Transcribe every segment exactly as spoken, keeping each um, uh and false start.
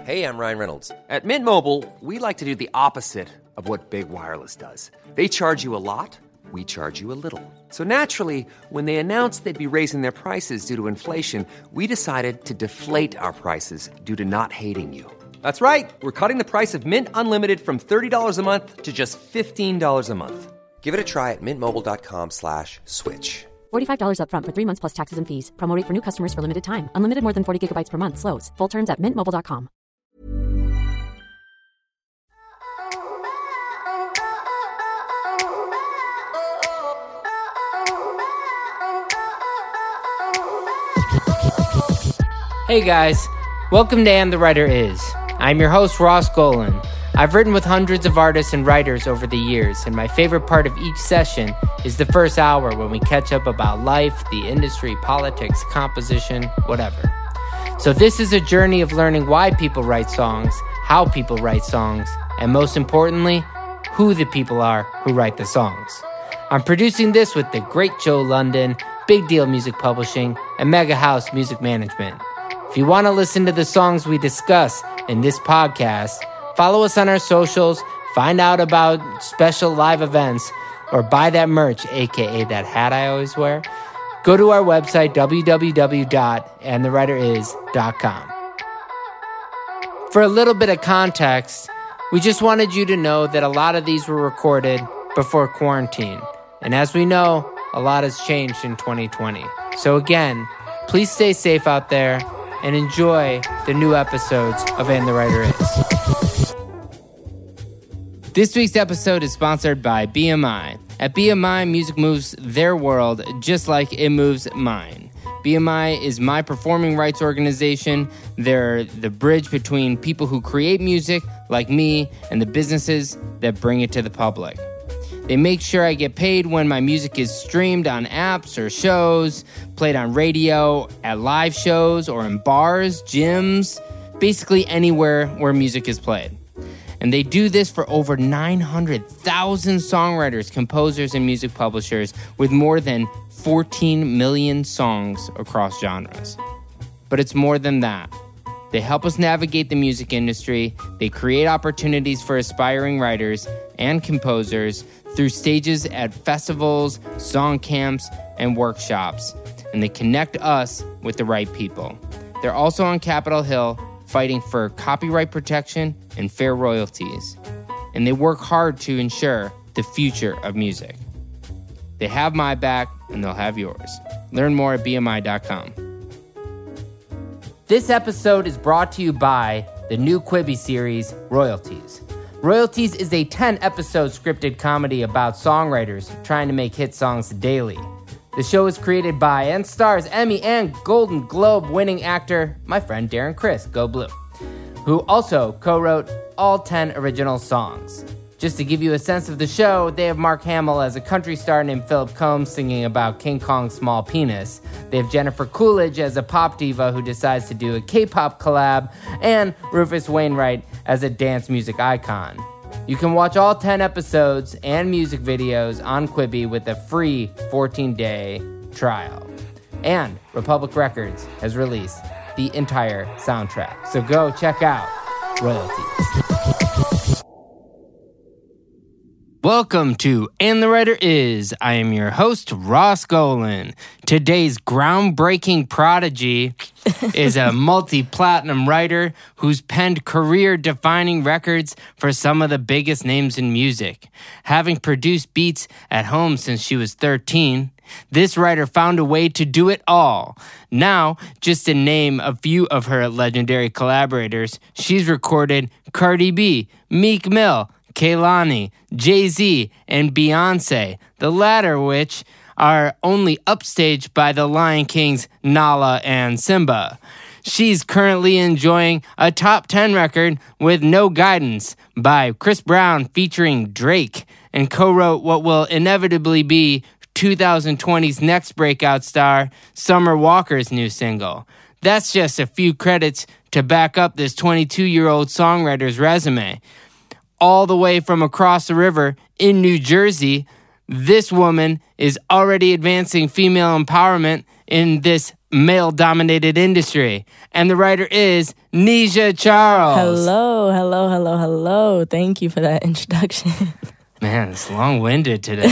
Hey, I'm Ryan Reynolds. At Mint Mobile, we like to do the opposite of what Big Wireless does. They charge you a lot, we charge you a little. So naturally, when they announced they'd be raising their prices due to inflation, we decided to deflate our prices due to not hating you. That's right. We're cutting the price of Mint Unlimited from thirty dollars a month to just fifteen dollars a month. Give it a try at mintmobile.com slash switch. forty-five dollars up front for three months plus taxes and fees. Promo rate for new customers for limited time. Unlimited more than forty gigabytes per month. Slows full terms at mint mobile dot com. Hey guys, welcome to And the Writer Is. I'm your host, Ross Golan. I've written with hundreds of artists and writers over the years, and my favorite part of each session is the first hour when we catch up about life, the industry, politics, composition, whatever. So this is a journey of learning why people write songs, how people write songs, and most importantly, who the people are who write the songs. I'm producing this with the great Joe London, Big Deal Music Publishing, and Mega House Music Management. If you want to listen to the songs we discuss in this podcast, follow us on our socials, find out about special live events, or buy that merch, aka that hat I always wear. Go to our website, w w w dot and the writer is dot com. For a little bit of context, we just wanted you to know that a lot of these were recorded before quarantine. And as we know, a lot has changed in twenty twenty. So again, please stay safe out there and enjoy the new episodes of And the Writer Is. This week's episode is sponsored by B M I. At B M I, music moves their world just like it moves mine. B M I is my performing rights organization. They're the bridge between people who create music, like me, and the businesses that bring it to the public. They make sure I get paid when my music is streamed on apps or shows, played on radio, at live shows, or in bars, gyms, basically anywhere where music is played. And they do this for over nine hundred thousand songwriters, composers, and music publishers with more than fourteen million songs across genres. But it's more than that. They help us navigate the music industry. They create opportunities for aspiring writers and composers through stages at festivals, song camps, and workshops. And they connect us with the right people. They're also on Capitol Hill fighting for copyright protection and fair royalties. And they work hard to ensure the future of music. They have my back, and they'll have yours. Learn more at b m i dot com. This episode is brought to you by the new Quibi series, Royalties. Royalties is a ten-episode scripted comedy about songwriters trying to make hit songs daily. The show is created by and stars Emmy and Golden Globe winning actor, my friend Darren Criss, Go Blue, who also co-wrote all ten original songs. Just to give you a sense of the show, they have Mark Hamill as a country star named Philip Combs singing about King Kong's small penis. They have Jennifer Coolidge as a pop diva who decides to do a K-pop collab, and Rufus Wainwright as a dance music icon. You can watch all ten episodes and music videos on Quibi with a free fourteen-day trial. And Republic Records has released the entire soundtrack. So go check out Royalties. Welcome to And the Writer Is. I am your host, Ross Golan. Today's groundbreaking prodigy is a multi-platinum writer who's penned career-defining records for some of the biggest names in music. Having produced beats at home since she was thirteen, this writer found a way to do it all. Now, just to name a few of her legendary collaborators, she's recorded Cardi B, Meek Mill, Kehlani, Jay-Z, and Beyonce, the latter which are only upstaged by the Lion King's Nala and Simba. She's currently enjoying a top ten record with No Guidance by Chris Brown featuring Drake, and co-wrote what will inevitably be twenty twenty's next breakout star, Summer Walker's new single. That's just a few credits to back up this twenty-two-year-old songwriter's resume. All the way from across the river in New Jersey, this woman is already advancing female empowerment in this male-dominated industry. And the writer is Nisha Charles. Hello, hello, hello, hello. Thank you for that introduction. Man, it's long-winded today.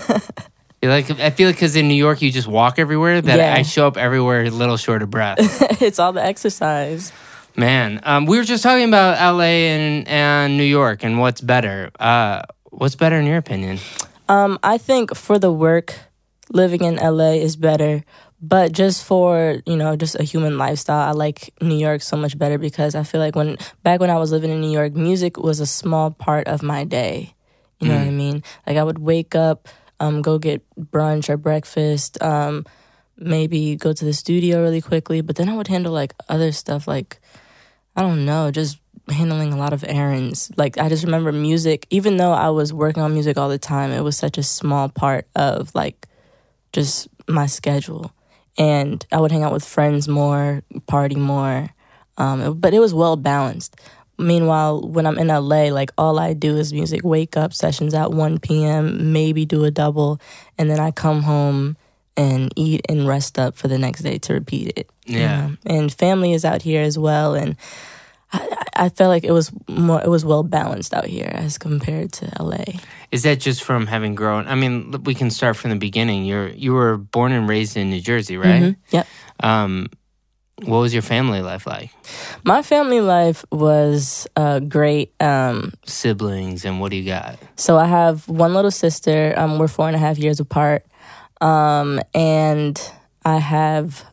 I like I feel like because in New York you just walk everywhere that Yeah. I show up everywhere a little short of breath. It's all the exercise. Man, um, we were just talking about L A and, and New York and what's better. Uh, what's better in your opinion? Um, I think for the work, living in L A is better. But just for, you know, just a human lifestyle, I like New York so much better because I feel like when back when I was living in New York, music was a small part of my day. You know mm. what I mean? Like I would wake up, um, go get brunch or breakfast, um, maybe go to the studio really quickly, but then I would handle like other stuff like, I don't know, just handling a lot of errands. Like I just remember music, even though I was working on music all the time, it was such a small part of like just my schedule. And I would hang out with friends more, party more, um, but it was well balanced. Meanwhile, when I'm in L A, like all I do is music, wake up, sessions at one p.m., maybe do a double, and then I come home and eat and rest up for the next day to repeat it. Yeah. You know? And family is out here as well, and I, I felt like it was more, it was well balanced out here as compared to L A. Is that just from having grown? I mean, we can start from the beginning. You're you were born and raised in New Jersey, right? Mm-hmm. Yep. Um, what was your family life like? My family life was uh, great. Um, Siblings and what do you got? So I have one little sister. Um, we're four and a half years apart, um, and I have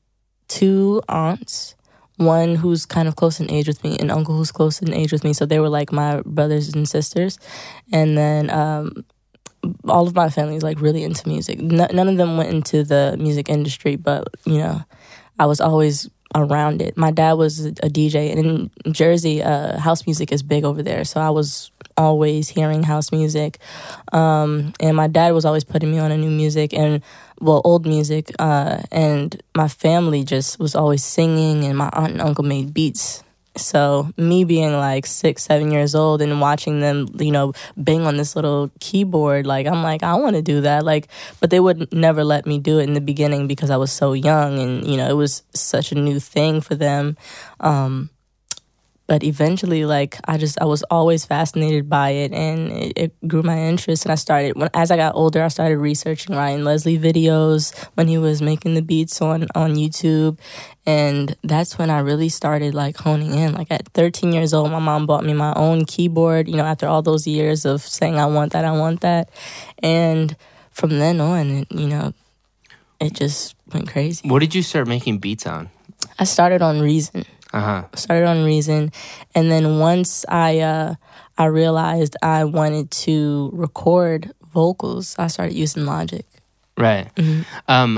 two aunts. One who's kind of close in age with me, an uncle who's close in age with me. So they were like my brothers and sisters. And then um, all of my family is like really into music. N- none of them went into the music industry, but, you know, I was always around it. My dad was a D J, and in Jersey, uh, house music is big over there. So I was always hearing house music. Um, and my dad was always putting me on a new music and, well, old music. Uh, and my family just was always singing, and my aunt and uncle made beats. So me being like six, seven years old and watching them, you know, bang on this little keyboard, like, I'm like, I want to do that. Like, but they would never let me do it in the beginning because I was so young and, you know, it was such a new thing for them. Um, But eventually, like, I just, I was always fascinated by it, and it, it grew my interest. And I started, when as I got older, I started researching Ryan Leslie videos when he was making the beats on, on YouTube. And that's when I really started, like, honing in. Like, at thirteen years old, my mom bought me my own keyboard, you know, after all those years of saying, I want that, I want that. And from then on, it, you know, it just went crazy. What did you start making beats on? I started on Reason. Uh-huh. Started on Reason, and then once I uh, I realized I wanted to record vocals, I started using Logic. Right. Mm-hmm. Um,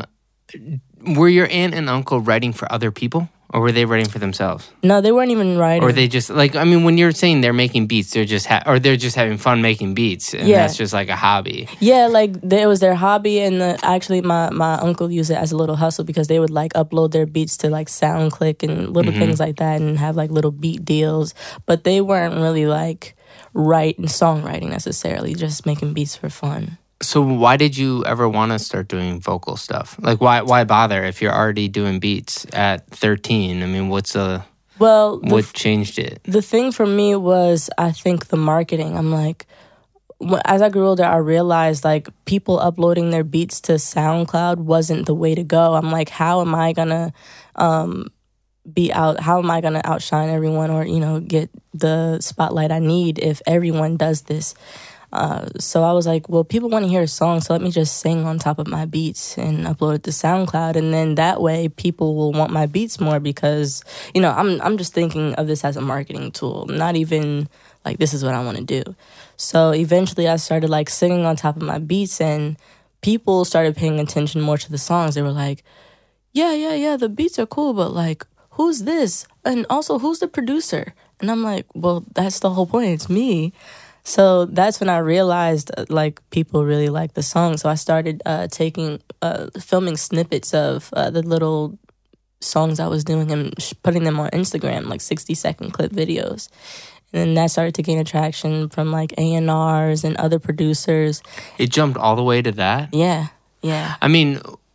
were your aunt and uncle writing for other people, or were they writing for themselves? No, they weren't even writing. Or they just like I mean, when you're saying they're making beats, they're just ha- or they're just having fun making beats, and yeah. that's just like a hobby. Yeah, like they, it was their hobby, and the, actually, my, my uncle used it as a little hustle because they would like upload their beats to like SoundClick and little mm-hmm. things like that, and have like little beat deals. But they weren't really like writing songwriting necessarily, just making beats for fun. So why did you ever want to start doing vocal stuff? Like, why why bother if you're already doing beats at thirteen? I mean, what's the well, what the, changed it? The thing for me was, I think, the marketing. I'm like, as I grew older, I realized like people uploading their beats to SoundCloud wasn't the way to go. I'm like, how am I gonna um, be out? How am I gonna outshine everyone, or you know, get the spotlight I need if everyone does this? Uh, so I was like, well, people want to hear a song, so let me just sing on top of my beats and upload it to SoundCloud, and then that way people will want my beats more because, you know, I'm I'm just thinking of this as a marketing tool, not even like this is what I want to do. So eventually I started like singing on top of my beats, and people started paying attention more to the songs. They were like, yeah, yeah, yeah, the beats are cool, but like, who's this? And also, who's the producer? And I'm like, well, that's the whole point. It's me. So that's when I realized, uh, like, people really like the song. So I started uh, taking, uh, filming snippets of uh, the little songs I was doing and sh- putting them on Instagram, like sixty-second clip videos. And then that started to gain attraction from, like, A and R's and other producers. It jumped all the way to that? Yeah, yeah. I mean,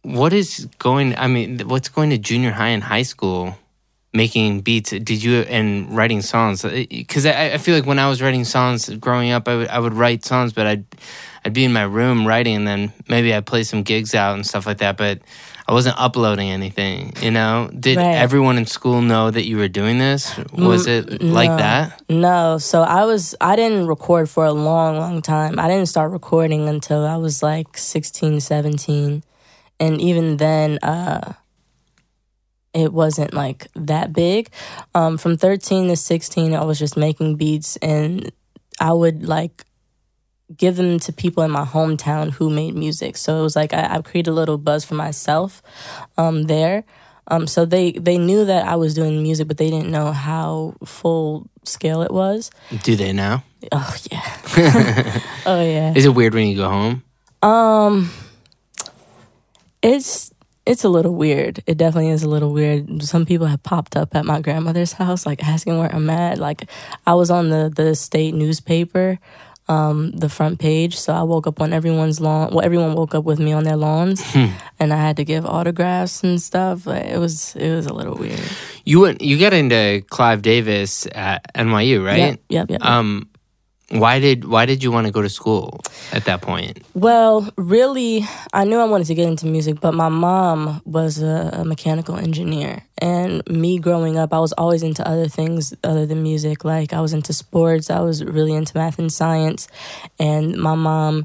what is going, I mean, what's going to junior high and high school, making beats? Did you, and writing songs? Because I, I feel like when I was writing songs growing up, I would, I would write songs, but I'd, I'd be in my room writing, and then maybe I'd play some gigs out and stuff like that, but I wasn't uploading anything, you know? Did Right. everyone in school know that you were doing this? Was it like No. that? No, so I was I didn't record for a long, long time. I didn't start recording until I was like sixteen, seventeen. And even then, uh, it wasn't like that big. Um, from thirteen to sixteen, I was just making beats, and I would like give them to people in my hometown who made music. So it was like I, I created a little buzz for myself um, there. Um, so they, they knew that I was doing music, but they didn't know how full scale it was. Do they now? Oh, yeah. oh, yeah. Is it weird when you go home? Um, it's it's a little weird. It definitely is a little weird. Some people have popped up at my grandmother's house, like asking where I'm at. Like I was on the, the state newspaper, um, the front page. So I woke up on everyone's lawn. Well, everyone woke up with me on their lawns, and I had to give autographs and stuff. Like, it was it was a little weird. You went. You got into Clive Davis at N Y U, right? Yep, yep, yep. Um, why did Why did you want to go to school at that point? Well, really, I knew I wanted to get into music, but my mom was a, a mechanical engineer. And me growing up, I was always into other things other than music. Like, I was into sports. I was really into math and science. And my mom,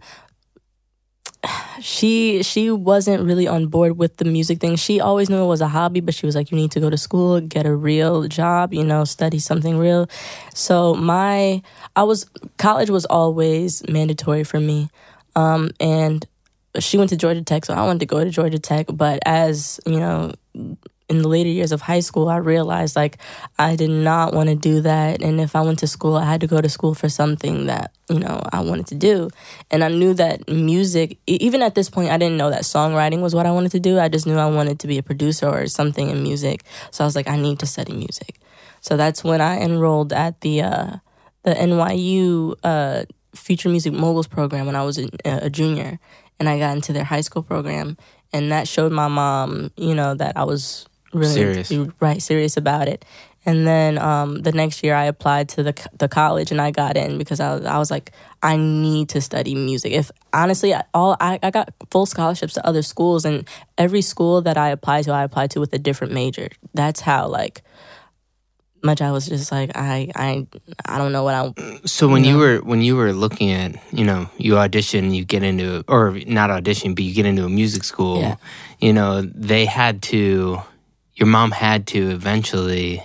she she wasn't really on board with the music thing. She always knew it was a hobby, but she was like, you need to go to school, get a real job, you know, study something real. So my, I was, college was always mandatory for me. Um, and she went to Georgia Tech, so I wanted to go to Georgia Tech. But as, you know, in the later years of high school, I realized, like, I did not want to do that. And if I went to school, I had to go to school for something that, you know, I wanted to do. And I knew that music, even at this point, I didn't know that songwriting was what I wanted to do. I just knew I wanted to be a producer or something in music. So I was like, I need to study music. So that's when I enrolled at the uh, the N Y U uh, Future Music Moguls program when I was a, a junior. And I got into their high school program. And that showed my mom, you know, that I was really Serious. right serious about it. And then um, the next year I applied to the the college, and I got in because I was, I was like, I need to study music. If honestly, I, all I, I got full scholarships to other schools, and every school that I applied to, I applied to with a different major. That's how like much I was just like, I I I don't know what I. So when you you know. were when you were looking at, you know, you audition, you get into, or not audition, but you get into a music school. Yeah. You know, they had to. Your mom had to eventually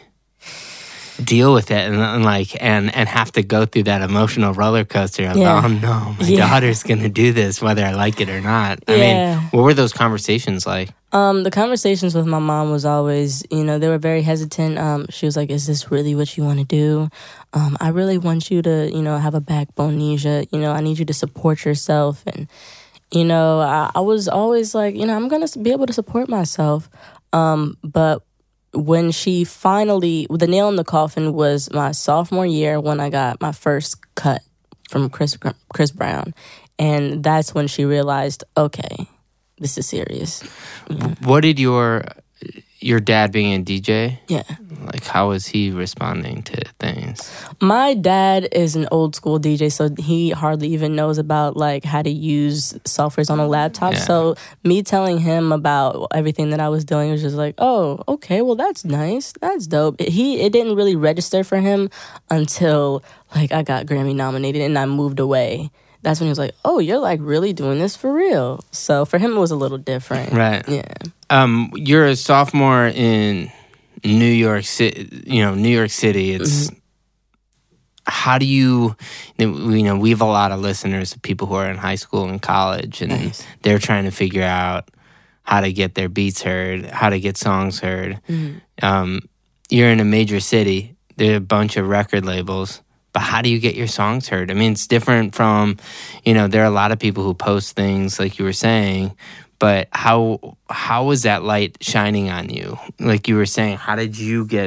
deal with it and, and like and and have to go through that emotional roller coaster of, Yeah. oh no, my Yeah. daughter's gonna do this whether I like it or not. I Yeah. mean, what were those conversations like? Um, the conversations with my mom was always, you know, they were very hesitant. Um, she was like, "Is this really what you want to do? Um, I really want you to, you know, have a backbone, Nisha. You know, I need you to support yourself." And you know, I, I was always like, you know, I'm gonna be able to support myself. Um, but when she finally, the nail in the coffin was my sophomore year when I got my first cut from Chris Chris Brown, and that's when she realized, okay, this is serious. What did your your dad being a D J? Yeah. Like, how was he responding to things? My dad is an old school D J, so he hardly even knows about like how to use softwares on a laptop. Yeah. So me telling him about everything that I was doing was just like, oh, okay, well that's nice, that's dope. He it didn't really register for him until like I got Grammy nominated and I moved away. That's when he was like, oh, you're like really doing this for real. So for him it was a little different. Right. Yeah. Um, you're a sophomore in New York City. You know, New York City. It's Mm-hmm. how do you? You know, we have a lot of listeners of people who are in high school and college, and Nice. they're trying to figure out how to get their beats heard, how to get songs heard. Mm-hmm. Um, you're in a major city. There are a bunch of record labels. But how do you get your songs heard? I mean, it's different from, you know, there are a lot of people who post things like you were saying, but how how was that light shining on you? Like you were saying, how did you get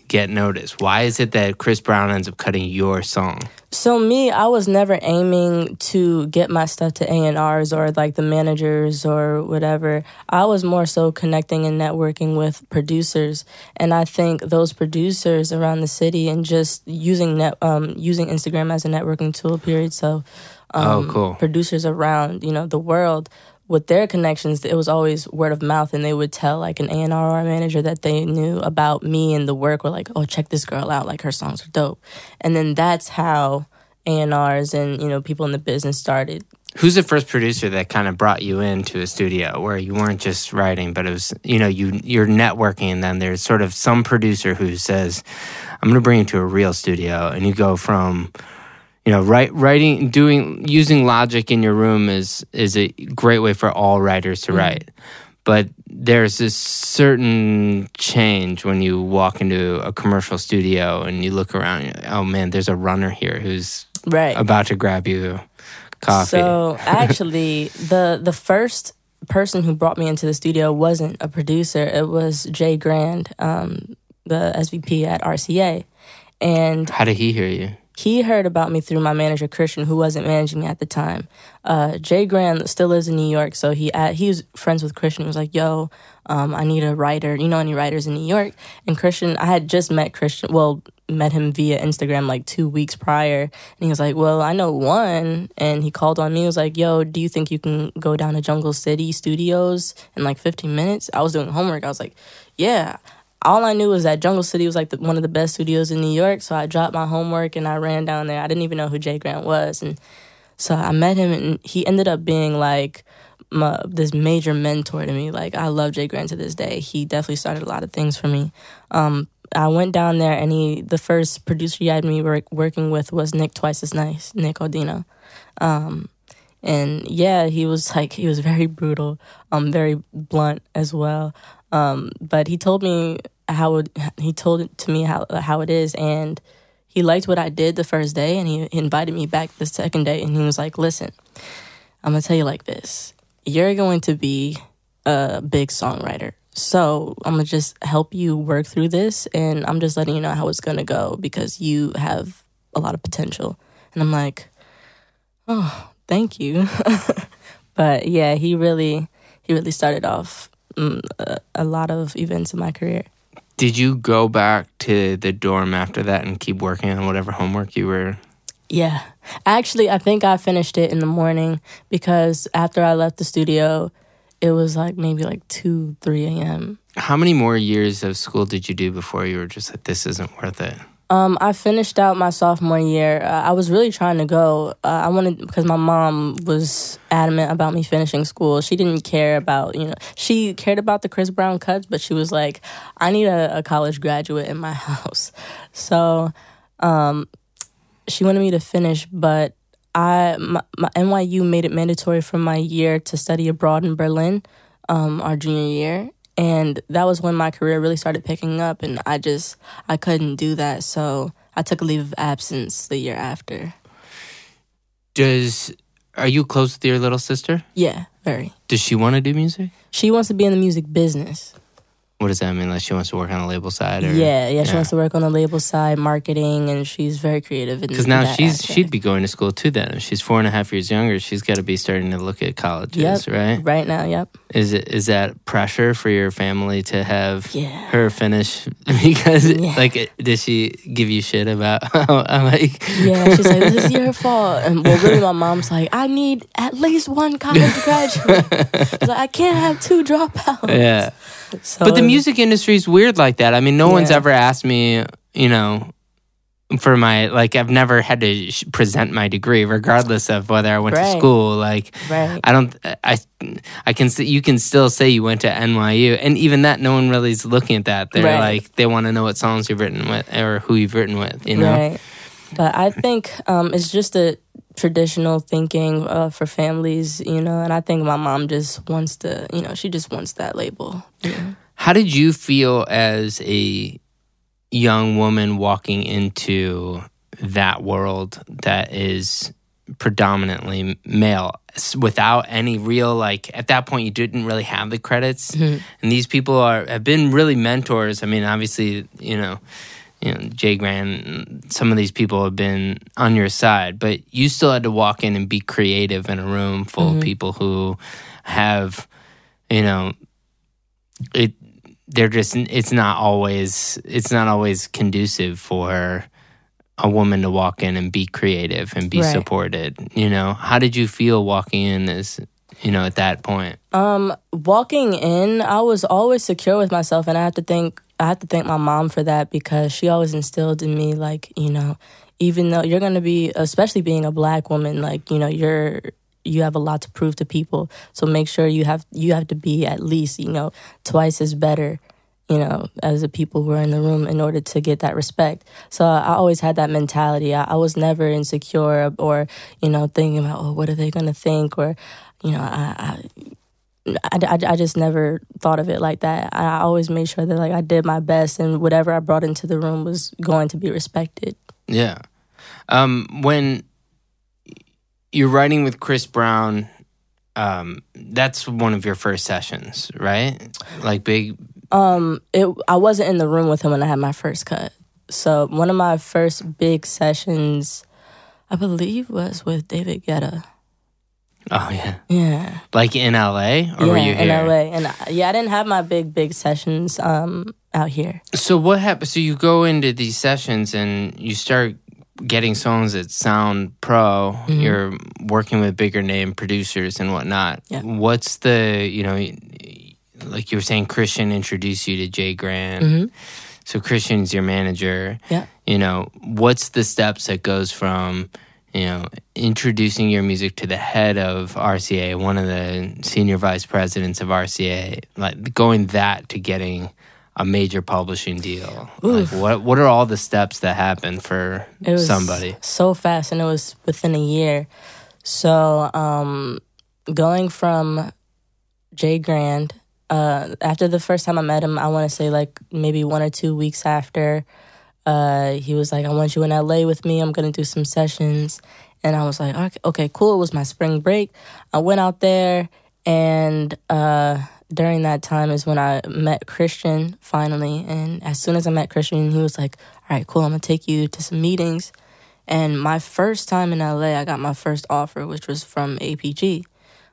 get noticed? Why is it that Chris Brown ends up cutting your song? So me, I was never aiming to get my stuff to A and R's or like the managers or whatever. I was more so connecting and networking with producers, and I think those producers around the city and just using net um, using Instagram as a networking tool. Period. So, um, oh, cool. Producers around you know the world. With their connections, it was always word of mouth, and they would tell like an A and R or a manager that they knew about me and the work. Were like, oh, check this girl out, like her songs are dope. And then that's how A and R's and you know people in the business started. Who's the first producer that kind of brought you into a studio where you weren't just writing, but it was, you know, you, you're networking, and then there's sort of some producer who says, I'm going to bring you to a real studio, and you go from... You know, write, writing, doing, using Logic in your room is is a great way for all writers to write. Mm-hmm. But there's this certain change when you walk into a commercial studio and you look around. And you're like, oh man, there's a runner here who's right. about to grab you coffee. So actually, the the first person who brought me into the studio wasn't a producer. It was Jay Grand, um, the S V P at R C A. And how did he hear you? He heard about me through my manager, Christian, who wasn't managing me at the time. Uh, Jay Grand still lives in New York, so he uh, he was friends with Christian. He was like, yo, um, I need a writer. You know any writers in New York? And Christian, I had just met Christian, well, met him via Instagram like two weeks prior. And he was like, well, I know one. And he called on me. He was like, yo, do you think you can go down to Jungle City Studios in like fifteen minutes? I was doing homework. I was like, yeah. All I knew was that Jungle City was like the, one of the best studios in New York, so I dropped my homework and I ran down there. I didn't even know who Jay Grant was, and so I met him, and he ended up being like my, this major mentor to me. Like, I love Jay Grant to this day. He definitely started a lot of things for me. Um, I went down there, and he the first producer he had me work, working with was Nick Twice as Nice, Nick Odino. Um, and yeah, he was like he was very brutal, um, very blunt as well. Um, but he told me how it, he told it to me how how it is, and he liked what I did the first day, and he invited me back the second day, and he was like, listen, I'm gonna tell you like this, you're going to be a big songwriter, so I'm gonna just help you work through this, and I'm just letting you know how it's gonna go because you have a lot of potential. And I'm like, oh, thank you. But yeah, he really he really started off Mm, a, a lot of events in my career. Did you go back to the dorm after that and keep working on whatever homework you were? Yeah. Actually, I think I finished it in the morning because after I left the studio, it was like maybe like two, three a.m. How many more years of school did you do before you were just like, this isn't worth it? Um, I finished out my sophomore year. Uh, I was really trying to go. Uh, I wanted, because my mom was adamant about me finishing school. She didn't care about, you know, she cared about the Chris Brown cuts, but she was like, I need a, a college graduate in my house. So um, she wanted me to finish, but I my, my N Y U made it mandatory for my year to study abroad in Berlin, um, our junior year. And that was when my career really started picking up, and I just, I couldn't do that. So I took a leave of absence the year after. Does, are you close with your little sister? Yeah, very. Does she want to do music? She wants to be in the music business. What does that mean? Like she wants to work on the label side? Or? Yeah, yeah, she yeah. wants to work on the label side, marketing, and she's very creative. Because now she's aspect. She'd be going to school too then. If she's four and a half years younger, she's got to be starting to look at colleges, yep. right? Right now, yep. Is it is that pressure for your family to have yeah. her finish? Because, yeah. like, does she give you shit about how, I'm like... Yeah, she's like, this is your fault. And well, really, my mom's like, I need at least one college graduate. She's like, I can't have two dropouts. Yeah. So, but the music industry is weird like that. I mean, no yeah. one's ever asked me, you know, for my, like, I've never had to sh- present my degree, regardless of whether I went right. to school. Like, right. I don't, I, I can, you can still say you went to N Y U, and even that, no one really is looking at that. They're right. like, they want to know what songs you've written with or who you've written with, you know? Right. But I think um, it's just a traditional thinking uh, for families, you know, and I think my mom just wants to, you know, she just wants that label. You know? How did you feel as a young woman walking into that world that is predominantly male without any real, like, at that point you didn't really have the credits, mm-hmm. and these people are have been really mentors. I mean, obviously, you know, you know, Jay Grant, some of these people have been on your side, but you still had to walk in and be creative in a room full mm-hmm. of people who have, you know, it. They're just. It's not always. It's not always conducive for a woman to walk in and be creative and be right. supported. You know, how did you feel walking in as, you know, at that point? Um, walking in, I was always secure with myself, and I have to thank I have to thank my mom for that, because she always instilled in me, like, you know, even though you're going to be, especially being a Black woman, like, you know, you're you have a lot to prove to people, so make sure you have you have to be at least, you know, twice as better, you know, as the people who are in the room in order to get that respect. So I always had that mentality. I, I was never insecure or, you know, thinking about, oh, what are they going to think? Or, you know, I, I, I, I just never thought of it like that. I always made sure that, like, I did my best, and whatever I brought into the room was going to be respected. Yeah. Um, when you're writing with Chris Brown, um, that's one of your first sessions, right? Like big... Um, it. I wasn't in the room with him when I had my first cut. So one of my first big sessions, I believe, was with David Guetta. Oh yeah, yeah. Like in L A, or yeah, were you here? in L A, and I, yeah, I didn't have my big big sessions um out here. So what happened? So you go into these sessions and you start getting songs that sound pro. Mm-hmm. You're working with bigger name producers and whatnot. Yeah. What's the you know? Like you were saying, Christian introduced you to Jay Grant. Mm-hmm. So Christian's your manager. Yeah. You know, what's the steps that goes from, you know, introducing your music to the head of R C A, one of the senior vice presidents of R C A, like going that to getting a major publishing deal? Oof. Like what what are all the steps that happen for it was somebody? So fast, and it was within a year. So um, going from Jay Grant, Uh, after the first time I met him, I want to say like maybe one or two weeks after, uh, he was like, I want you in L A with me. I'm going to do some sessions. And I was like, okay, okay, cool. It was my spring break. I went out there, and uh, during that time is when I met Christian finally. And as soon as I met Christian, he was like, all right, cool, I'm going to take you to some meetings. And my first time in L A, I got my first offer, which was from A P G.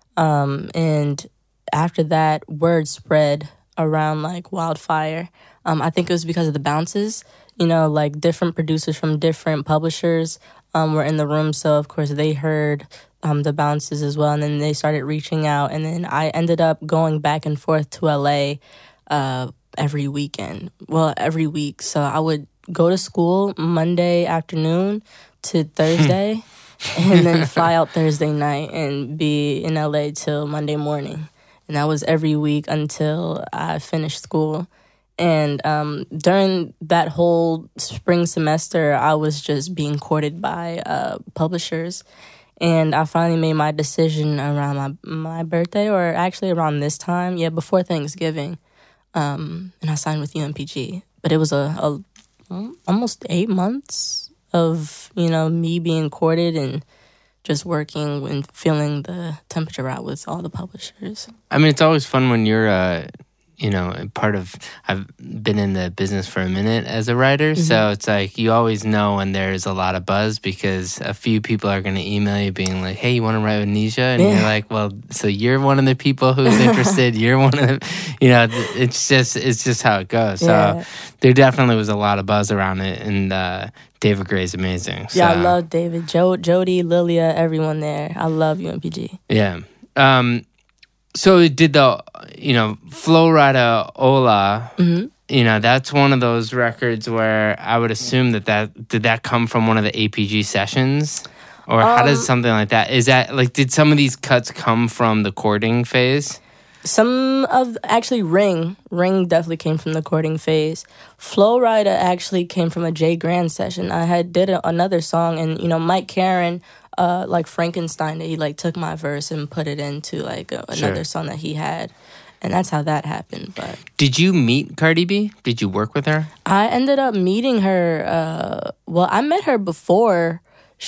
Um, and after that, word spread around like wildfire. Um, I think it was because of the bounces. You know, like different producers from different publishers um, were in the room. So, of course, they heard um, the bounces as well. And then they started reaching out. And then I ended up going back and forth to L A uh, every weekend. Well, every week. So I would go to school Monday afternoon to Thursday and then fly out Thursday night and be in L A till Monday morning. And that was every week until I finished school. And um, during that whole spring semester, I was just being courted by uh, publishers. And I finally made my decision around my, my birthday, or actually around this time, yeah, before Thanksgiving. Um, and I signed with U M P G. But it was a, a almost eight months of, you know, me being courted and just working and feeling the temperature out with all the publishers. I mean, it's always fun when you're, uh, you know, part of, I've been in the business for a minute as a writer, mm-hmm. so it's like you always know when there's a lot of buzz, because a few people are going to email you being like, hey, you want to write with Nisha? And yeah. you're like, well, so you're one of the people who's interested. You're one of the, you know, it's just, it's just how it goes. So yeah. there definitely was a lot of buzz around it, and uh, David Gray's amazing. So. Yeah, I love David. Jo- Jody, Lilia, everyone there. I love U M P G. Yeah. Um, so did the, you know, Flow Rida Ola, mm-hmm. you know, that's one of those records where I would assume that that, did that come from one of the A P G sessions? Or how um, does something like that, is that, like, did some of these cuts come from the courting phase? Some of, actually Ring, Ring definitely came from the courting phase. Flow Rida actually came from a Jay Grant session. I had did a, another song, and, you know, Mike Caren, uh, like Frankenstein, he, like, took my verse and put it into, like, a, another sure. song that he had. And that's how that happened. But did you meet Cardi B? Did you work with her? I ended up meeting her, uh, well, I met her before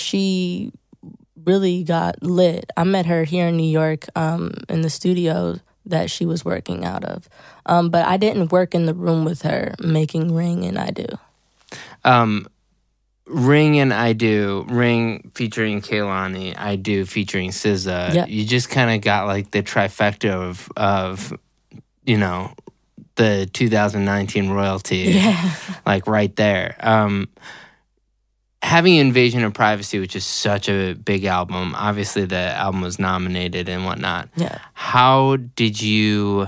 she really got lit. I met her here in New York um, in the studio that she was working out of. Um, but I didn't work in the room with her making Ring, and I do. Um, Ring and I Do, Ring featuring Kehlani, I Do featuring S Z A. Yep. You just kind of got like the trifecta of, of, you know, the two thousand nineteen royalty, Yeah. like right there. Um, having Invasion of Privacy, which is such a big album, obviously the album was nominated and whatnot. Yeah. How did you,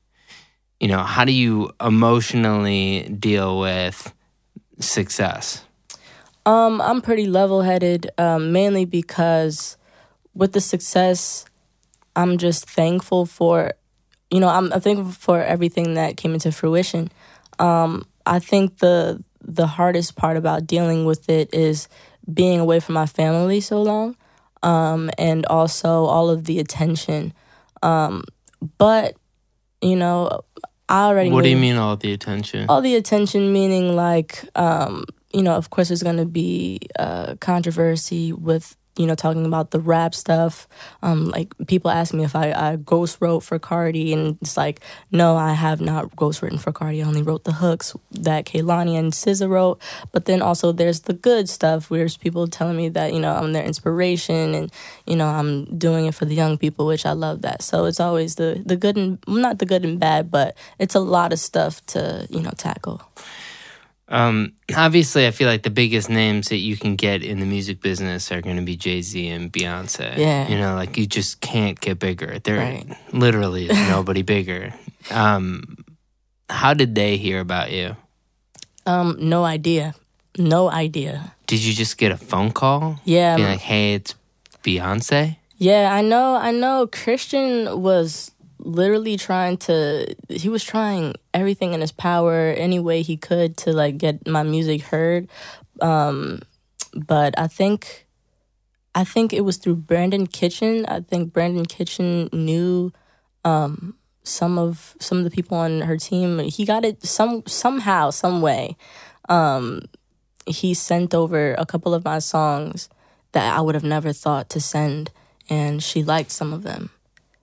you know, how do you emotionally deal with success? Um, I'm pretty level-headed, um, mainly because with the success, I'm just thankful for, you know, I'm, I'm thankful for everything that came into fruition. Um, I think the the hardest part about dealing with it is being away from my family so long, um, and also all of the attention. Um, but, you know, I already What do you knew- mean all the attention? All the attention meaning like, um, you know, of course there's going to be uh, controversy with, you know, talking about the rap stuff. Um, like people ask me if I, I ghost wrote for Cardi, and it's like, no, I have not ghost written for Cardi. I only wrote the hooks that Kehlani and S Z A wrote. But then also there's the good stuff where there's people telling me that, you know, I'm their inspiration and, you know, I'm doing it for the young people, which I love that. So it's always the, the good and, not the good and bad, but it's a lot of stuff to, you know, tackle. Um, obviously, I feel like the biggest names that you can get in the music business are going to be Jay-Z and Beyonce. Yeah. You know, like you just can't get bigger. There Right. literally is nobody bigger. Um, how did they hear about you? Um, no idea. No idea. Did you just get a phone call? Yeah. Being like, hey, it's Beyonce? Yeah, I know. I know Christian was literally trying to, he was trying everything in his power, any way he could to like get my music heard. Um, but I think, I think it was through Brandon Kitchen. I think Brandon Kitchen knew um, some of some of the people on her team. He got it some somehow, some way. Um, he sent over a couple of my songs that I would have never thought to send, and she liked some of them.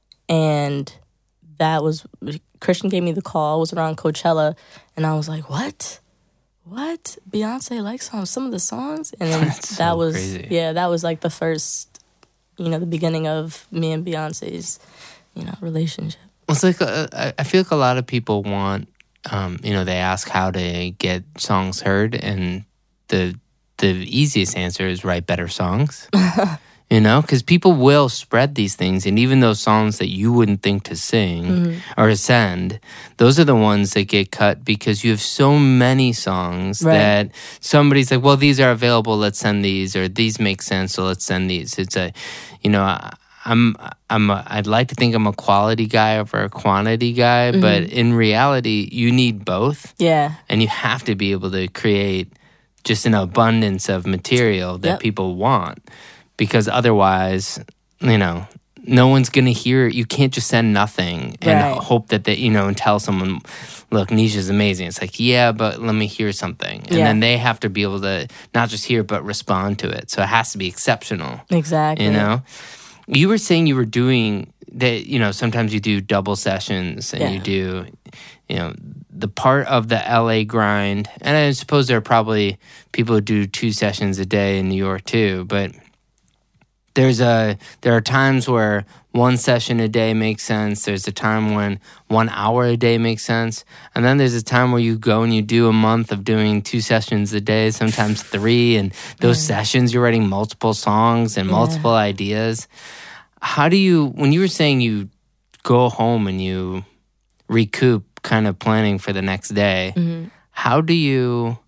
And that was, Christian gave me the call. I was around Coachella, and I was like, what? What? Beyonce likes some, some of the songs? And then That's that so was, crazy. yeah, that was like the first, you know, the beginning of me and Beyonce's, you know, relationship. It's like, uh, I I feel like a lot of people want, um, you know, they ask how to get songs heard, and the the easiest answer is write better songs. You know, because people will spread these things, and even those songs that you wouldn't think to sing mm-hmm. or send, those are the ones that get cut because you have so many songs right. that somebody's like, well, these are available, let's send these, or these make sense, so let's send these. It's a, you know, I'm, I'm, a, I'd like to think I'm a quality guy over a quantity guy, mm-hmm. but in reality, you need both. Yeah. And you have to be able to create just an abundance of material that yep. people want. Because otherwise, you know, no one's going to hear it. You can't just send nothing and right. hope that, they, you know, and tell someone, look, Nisha's amazing. It's like, yeah, but let me hear something. And yeah. then they have to be able to not just hear, but respond to it. So it has to be exceptional. Exactly. You know? You were saying you were doing that, you know, sometimes you do double sessions and yeah. you do, you know, the part of the L A grind. And I suppose there are probably people who do two sessions a day in New York too, but There's a there are times where one session a day makes sense. There's a time when one hour a day makes sense. And then there's a time where you go and you do a month of doing two sessions a day, sometimes three. And those yeah. sessions, you're writing multiple songs and yeah. multiple ideas. How do you, when you were saying you go home and you recoup kind of planning for the next day, mm-hmm. how do you...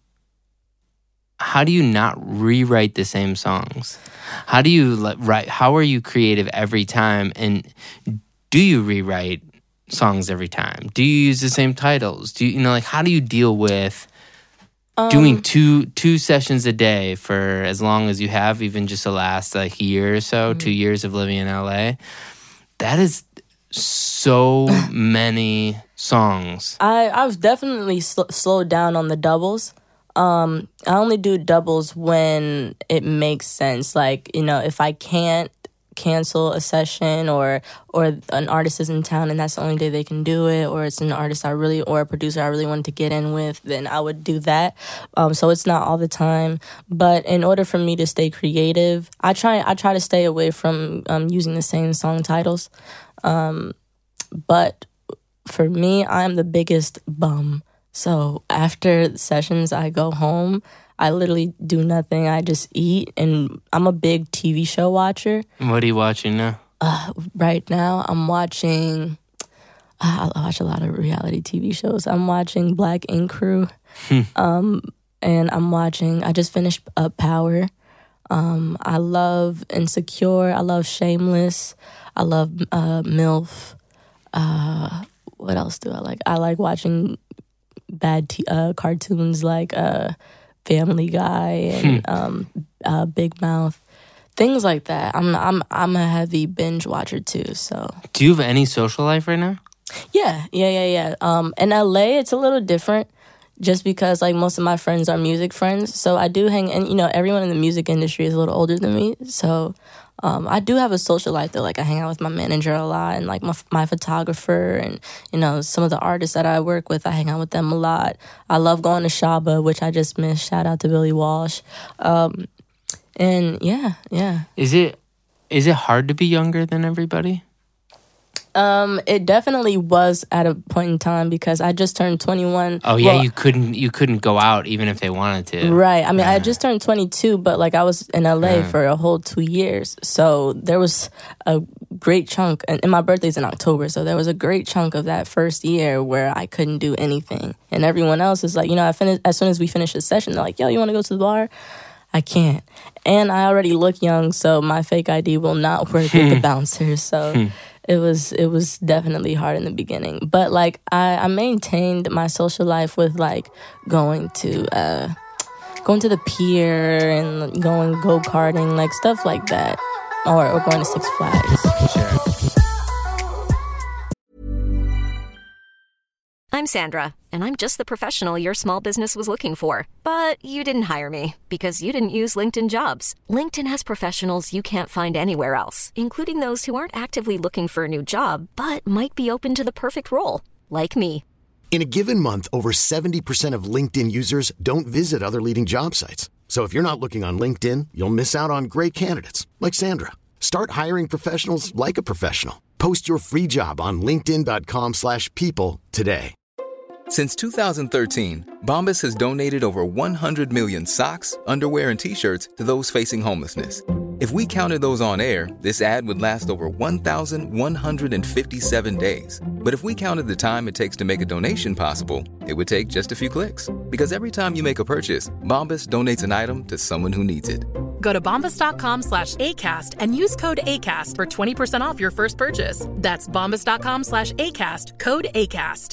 How do you not rewrite the same songs? How do you let, write? How are you creative every time? And do you rewrite songs every time? Do you use the same titles? Do you, you know, like, how do you deal with um, doing two two sessions a day for as long as you have, even just the last like year or so, mm-hmm. two years of living in L A? That is so many songs. I I've definitely sl- slowed down on the doubles. Um, I only do doubles when it makes sense. Like, you know, if I can't cancel a session, or or an artist is in town and that's the only day they can do it, or it's an artist I really, or a producer I really wanted to get in with, then I would do that. Um, so it's not all the time. But in order for me to stay creative, I try I try to stay away from um, using the same song titles. Um, but for me, I'm the biggest bum. So after sessions, I go home. I literally do nothing. I just eat, and I'm a big T V show watcher. What are you watching now? Uh, right now, I'm watching... Uh, I watch a lot of reality T V shows. I'm watching Black Ink Crew, um, and I'm watching... I just finished up Power. Um, I love Insecure. I love Shameless. I love uh, MILF. Uh, what else do I like? I like watching bad t- uh, cartoons like... Uh, Family Guy and um, uh, Big Mouth, things like that. I'm I'm I'm a heavy binge watcher too. So, do you have any social life right now? Yeah, yeah, yeah, yeah. Um, in L A, it's a little different, just because like most of my friends are music friends. So I do hang, and you know, everyone in the music industry is a little older than me. So um, I do have a social life though. Like I hang out with my manager a lot, and like my my photographer, and you know, some of the artists that I work with, I hang out with them a lot. I love going to Shaba, which I just missed. Shout out to Billy Walsh. Um, and yeah, yeah. Is it is it hard to be younger than everybody? Um, it definitely was at a point in time because I just turned twenty-one. Oh yeah, well, you couldn't you couldn't go out even if they wanted to. Right. I mean, yeah. I just turned twenty-two, but like I was in L A yeah. for a whole two years. So there was a great chunk, and, and my birthday's in October, so there was a great chunk of that first year where I couldn't do anything. And everyone else is like, you know, I finished, as soon as we finish the session, they're like, yo, you want to go to the bar? I can't. And I already look young, so my fake I D will not work with the bouncers. So it was it was definitely hard in the beginning. But like I, I maintained my social life with like going to uh, going to the pier and going go-karting, like stuff like that. Or, or going to Six Flags. Sure. I'm Sandra, and I'm just the professional your small business was looking for. But you didn't hire me because you didn't use LinkedIn Jobs. LinkedIn has professionals you can't find anywhere else, including those who aren't actively looking for a new job, but might be open to the perfect role, like me. In a given month, over seventy percent of LinkedIn users don't visit other leading job sites. So if you're not looking on LinkedIn, you'll miss out on great candidates like Sandra. Start hiring professionals like a professional. Post your free job on linkedin dot com slash people today. Since two thousand thirteen, Bombas has donated over one hundred million socks, underwear, and T-shirts to those facing homelessness. If we counted those on air, this ad would last over one thousand one hundred fifty-seven days. But if we counted the time it takes to make a donation possible, it would take just a few clicks. Because every time you make a purchase, Bombas donates an item to someone who needs it. Go to bombas dot com slash ACAST and use code ACAST for twenty percent off your first purchase. That's bombas dot com slash ACAST, code ACAST.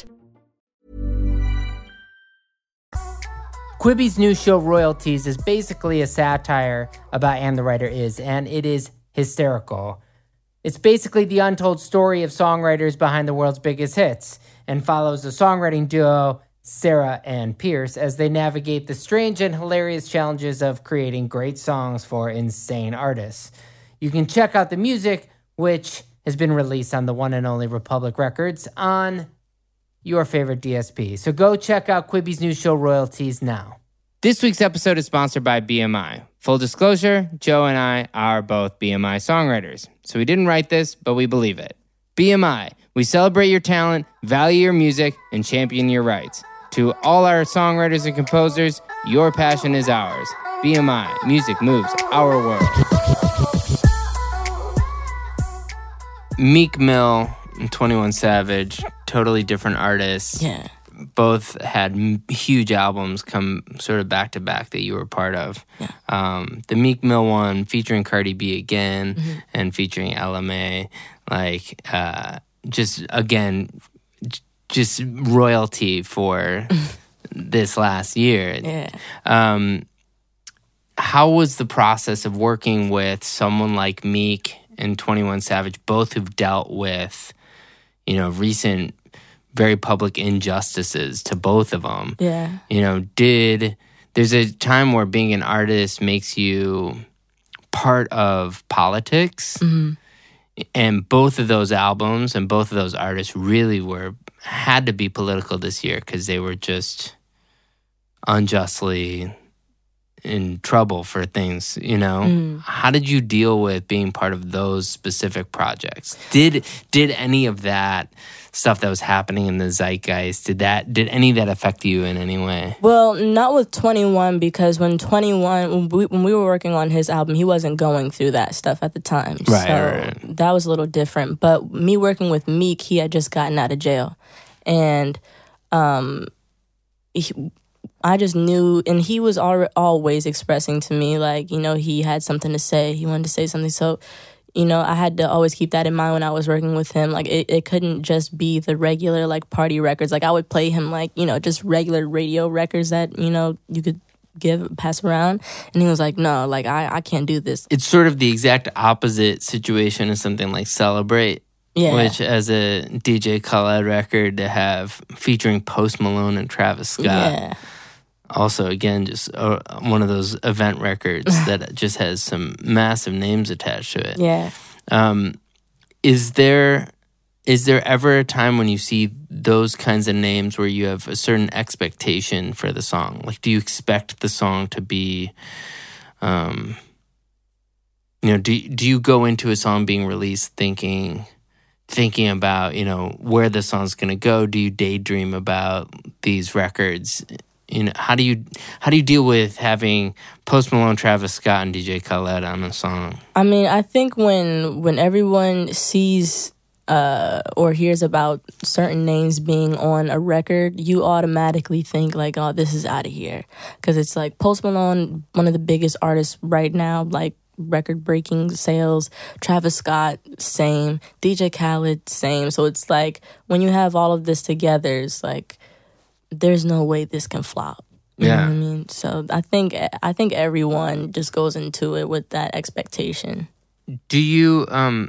Quibi's new show, Royalties, is basically a satire about And the Writer Is, and it is hysterical. It's basically the untold story of songwriters behind the world's biggest hits, and follows the songwriting duo Sarah and Pierce as they navigate the strange and hilarious challenges of creating great songs for insane artists. You can check out the music, which has been released on the one and only Republic Records, on your favorite D S P. So go check out Quibi's new show, Royalties, now. This week's episode is sponsored by B M I. Full disclosure, Joe and I are both B M I songwriters. So we didn't write this, but we believe it. B M I, we celebrate your talent, value your music, and champion your rights. To all our songwriters and composers, your passion is ours. B M I, music moves our world. Meek Mill and twenty-one Savage, totally different artists. Yeah. Both had m- huge albums come sort of back to back that you were part of. Yeah. Um, the Meek Mill one featuring Cardi B again, mm-hmm. and featuring L M A, like uh, just again, j- just royalty for this last year. Yeah. Um, how was the process of working with someone like Meek and twenty-one Savage, both who've dealt with, you know, recent, very public injustices to both of them? Yeah. You know, did, there's a time where being an artist makes you part of politics. Mm-hmm. And both of those albums and both of those artists really were had to be political this year because they were just unjustly in trouble for things, you know? Mm. How did you deal with being part of those specific projects? Did did any of that stuff that was happening in the zeitgeist, did that did any of that affect you in any way? Well, not with twenty-one, because when twenty-one, when we, when we were working on his album, he wasn't going through that stuff at the time. Right, so right, right. that was a little different. But me working with Meek, he had just gotten out of jail. And um, he, I just knew, and he was al- always expressing to me, like, you know, he had something to say. He wanted to say something. So, you know, I had to always keep that in mind when I was working with him. Like, it, it couldn't just be the regular, like, party records. Like, I would play him, like, you know, just regular radio records that, you know, you could give, pass around. And he was like, no, like, I, I can't do this. It's sort of the exact opposite situation as something like Celebrate. Yeah. Which, as a D J Khaled record to have featuring Post Malone and Travis Scott. Yeah. Also, again, just uh, one of those event records that just has some massive names attached to it. Yeah. Um, is there is there ever a time when you see those kinds of names where you have a certain expectation for the song? Like, do you expect the song to be, um, you know, do do you go into a song being released thinking thinking about, you know, where the song's going to go? Do you daydream about these records? You know, how do you how do you deal with having Post Malone, Travis Scott, and D J Khaled on a song? I mean, I think when when everyone sees uh, or hears about certain names being on a record, you automatically think like, oh, this is out of here. Because it's like Post Malone, one of the biggest artists right now, like record-breaking sales. Travis Scott, same. D J Khaled, same. So it's like when you have all of this together, it's like, there's no way this can flop. You Yeah. know what I mean? So I think I think everyone just goes into it with that expectation. Do you um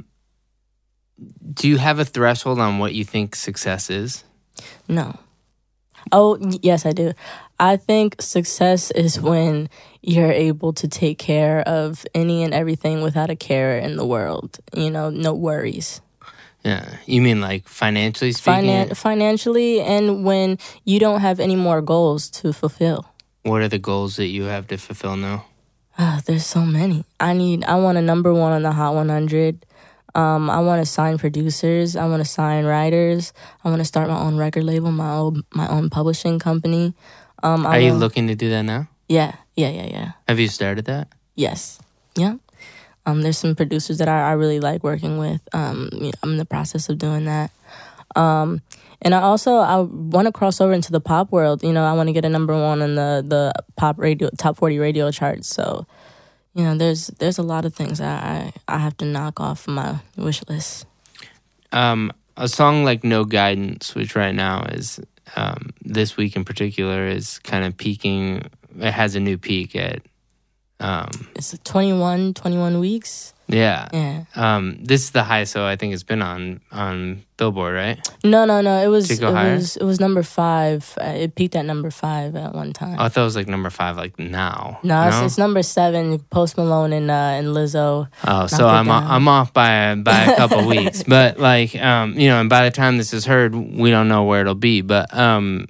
do you have a threshold on what you think success is? No. Oh, y- yes, I do. I think success is when you're able to take care of any and everything without a care in the world. You know, no worries. Yeah. You mean like financially speaking? Finan- financially, and when you don't have any more goals to fulfill. What are the goals that you have to fulfill now? Ah, there's so many. I need. I want a number one on the Hot one hundred. Um, I want to sign producers. I want to sign writers. I want to start my own record label, my own my own publishing company. Um, I Are you want- looking to do that now? Yeah, yeah, yeah, yeah. Have you started that? Yes. Yeah. Um, there's some producers that I, I really like working with. Um, you know, I'm in the process of doing that. Um, and I also I want to cross over into the pop world. You know, I want to get a number one on the the pop radio top forty radio charts. So, you know, there's there's a lot of things I I, I have to knock off my wish list. Um, a song like No Guidance, which right now is um, this week in particular is kind of peaking. It has a new peak at. Um, It's twenty-one, twenty-one weeks. yeah. Yeah. Um, this is the highest, so I think it's been on on Billboard, right? No, no, no. It was Did it go it higher? was it was number five. Uh, It peaked at number five at one time. Oh, I thought it was like number five, like now. No, It's, it's number seven. Post Malone and uh, and Lizzo. Oh, so knocked it I'm down. I'm off by by a couple weeks, but like um, you know, and by the time this is heard, we don't know where it'll be. But um,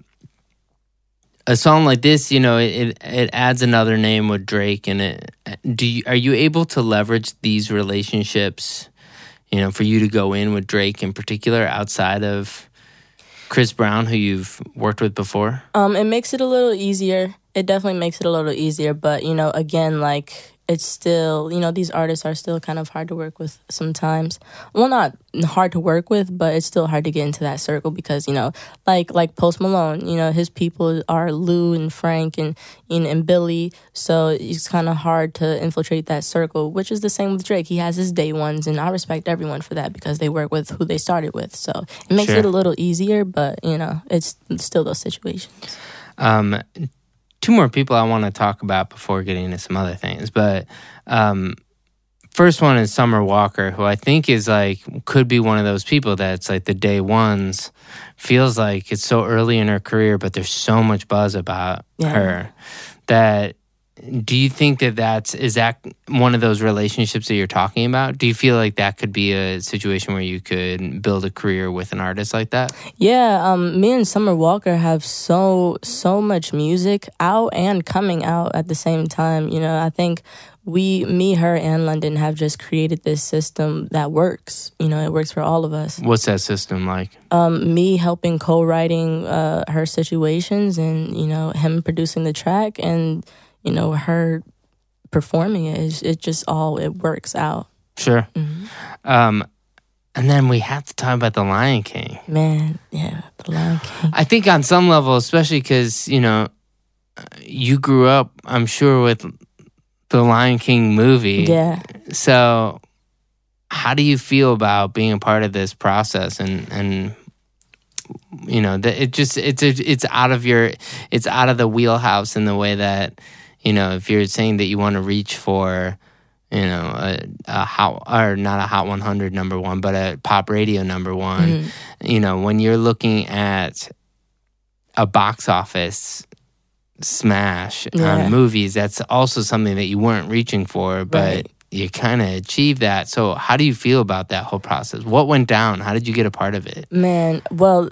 a song like this, you know, it, it it adds another name with Drake, and it. Do you are you able to leverage these relationships, you know, for you to go in with Drake in particular, outside of Chris Brown, who you've worked with before? Um, it makes it a little easier. It definitely makes it a little easier. But you know, again, like it's still, you know, these artists are still kind of hard to work with sometimes. Well, not hard to work with, but it's still hard to get into that circle because, you know, like like Post Malone, you know, his people are Lou and Frank and and, and Billy. So it's kind of hard to infiltrate that circle, which is the same with Drake. He has his day ones, and I respect everyone for that because they work with who they started with. So it makes Sure. it a little easier, but, you know, it's still those situations. Um, two more people I want to talk about before getting into some other things. But um, first one is Summer Walker, who I think is like, could be one of those people that's like the day ones, feels like it's so early in her career, but there's so much buzz about Yeah. her that do you think that that's, is that one of those relationships that you're talking about? Do you feel like that could be a situation where you could build a career with an artist like that? Yeah, um, me and Summer Walker have so, so much music out and coming out at the same time. You know, I think we, me, her, and London have just created this system that works. You know, it works for all of us. What's that system like? Um, me helping co-writing uh, her situations and, you know, him producing the track and, you know, her performing it. It, it just all, it works out. Sure. Mm-hmm. Um, and then we have to talk about The Lion King. Man, yeah, The Lion King. I think on some level, especially because, you know, you grew up, I'm sure, with the Lion King movie. Yeah. So how do you feel about being a part of this process and, and you know, the, it just, it's, it's out of your, it's out of the wheelhouse in the way that, you know, if you're saying that you want to reach for, you know, a, a hot, or not a Hot one hundred number one, but a pop radio number one, mm-hmm. you know, when you're looking at a box office smash yeah. on movies, that's also something that you weren't reaching for, but right. you kind of achieved that. So how do you feel about that whole process? What went down? How did you get a part of it? Man, well,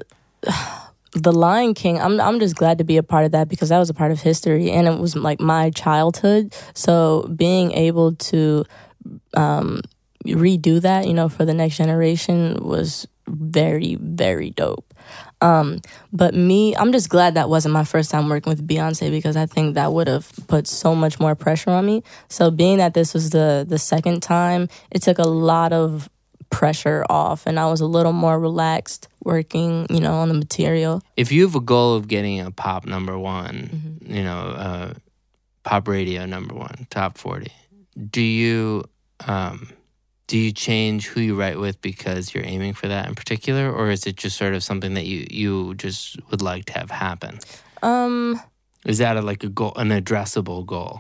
The Lion King, I'm I'm just glad to be a part of that because that was a part of history and it was like my childhood. So being able to um, redo that, you know, for the next generation was very, very dope. Um, but me, I'm just glad that wasn't my first time working with Beyonce because I think that would have put so much more pressure on me. So being that this was the the second time, it took a lot of pressure off and I was a little more relaxed working, you know, on the material. If you have a goal of getting a pop number one, mm-hmm. you know, uh, pop radio number one, top forty, do you um, do you change who you write with because you're aiming for that in particular, or is it just sort of something that you, you just would like to have happen? Um, is that a, like a goal, an addressable goal?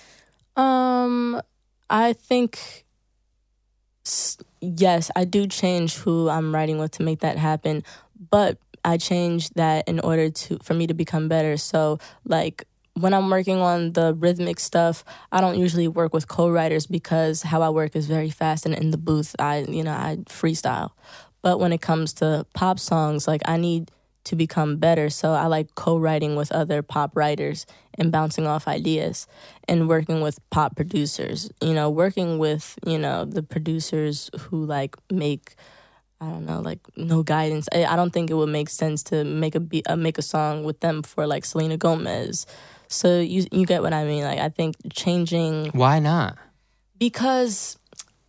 Um, I think. Yes, I do change who I'm writing with to make that happen, but I change that in order to for me to become better. So, like, when I'm working on the rhythmic stuff, I don't usually work with co-writers because how I work is very fast and in the booth, I, you know, I freestyle. But when it comes to pop songs, like, I need to become better, so I like co-writing with other pop writers and bouncing off ideas and working with pop producers, you know, working with, you know, the producers who like make, I don't know, like No Guidance. I, I don't think it would make sense to make a be- uh, make a song with them for like Selena Gomez. So you you get what I mean? Like, I think changing. Why not? Because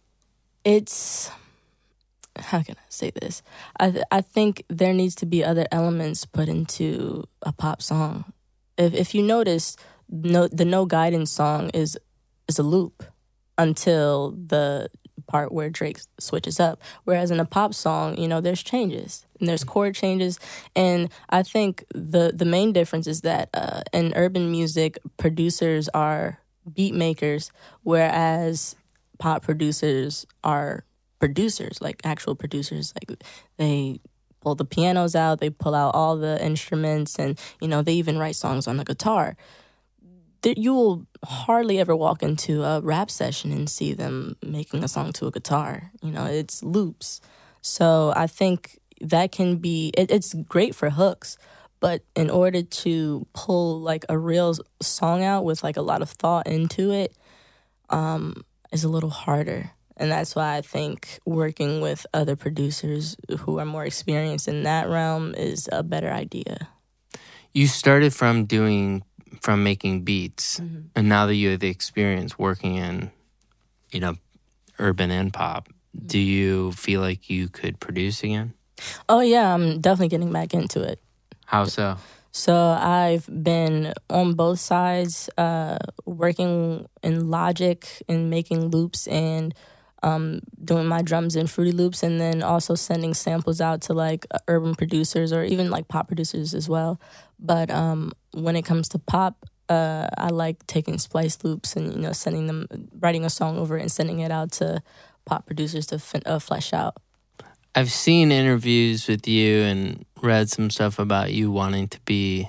it's, how can I say this? I th- I think there needs to be other elements put into a pop song. If if you notice, no, the No Guidance song is is a loop until the part where Drake switches up. Whereas in a pop song, you know, there's changes and there's chord changes. And I think the the main difference is that uh, in urban music, producers are beat makers, whereas pop producers are producers, like actual producers. Like, they pull the pianos out, they pull out all the instruments, and, you know, they even write songs on the guitar. You will hardly ever walk into a rap session and see them making a song to a guitar. You know, it's loops. So I think that can be, it, it's great for hooks, but in order to pull like a real song out with like a lot of thought into it, um, is a little harder. And that's why I think working with other producers who are more experienced in that realm is a better idea. You started from doing, from making beats, mm-hmm. and now that you have the experience working in, you know, urban and pop, mm-hmm. do you feel like you could produce again? Oh, yeah, I'm definitely getting back into it. How so? So I've been on both sides, uh, working in Logic and making loops and um, doing my drums in Fruity Loops, and then also sending samples out to like urban producers or even like pop producers as well. But um, when it comes to pop, uh, I like taking splice loops and, you know, sending them, writing a song over it and sending it out to pop producers to fin- uh, flesh out. I've seen interviews with you and read some stuff about you wanting to be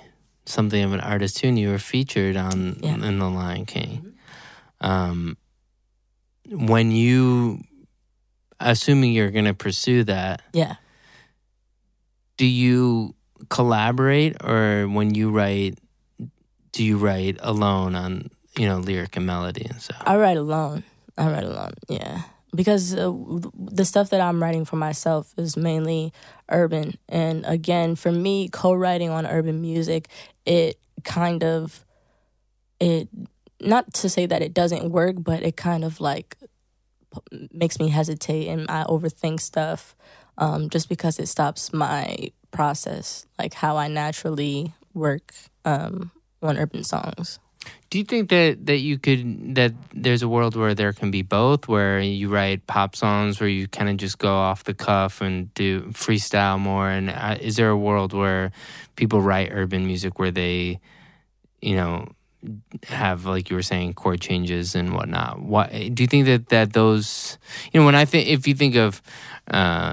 something of an artist too, and you were featured on Yeah. in The Lion King. Um, when you, assuming you're going to pursue that, Yeah. do you collaborate, or when you write, do you write alone on, you know, lyric and melody and stuff? I write alone. I write alone, yeah. Because uh, the stuff that I'm writing for myself is mainly urban. And again, for me, co-writing on urban music, it kind of, it, not to say that it doesn't work, but it kind of like makes me hesitate and I overthink stuff um, just because it stops my process, like how I naturally work um, on urban songs. Do you think that, that you could, that there's a world where there can be both, where you write pop songs where you kind of just go off the cuff and do freestyle more? And uh, is there a world where people write urban music where they, you know, have, like you were saying, chord changes and whatnot? What do you think that, that those, you know, when I think, if you think of uh,